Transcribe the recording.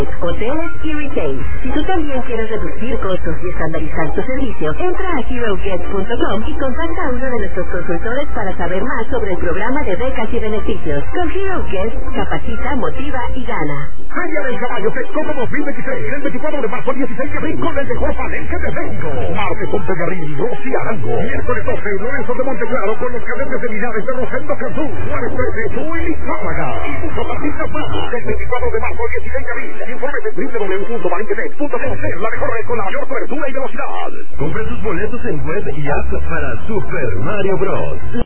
hoteles y retail. Si tú también quieres reducir costos y estandarizar tu servicio, entra a HeroGuest.com y contacta a uno de nuestros consultores para saber más sobre el programa de becas y beneficios. Con HeroGuest, capacita, motiva y gana. Feria del Caballo Texcoco 2023, del 24 de marzo al 16 de abril, con el mejor palenque de México. Martes 11 de abril, Rosy Arango. Miércoles 12, Lorenzo de Monteclaro con los cadetes de Linares de Rosendo Cantú. Jueves 13, Chuy Lizárraga. Y muchos artistas más. Del 24 de marzo al 16 de abril. Informes en www.valenquetex.com. La mejor red con la mayor cobertura y velocidad. Compre sus boletos en web y app para Super Mario Bros.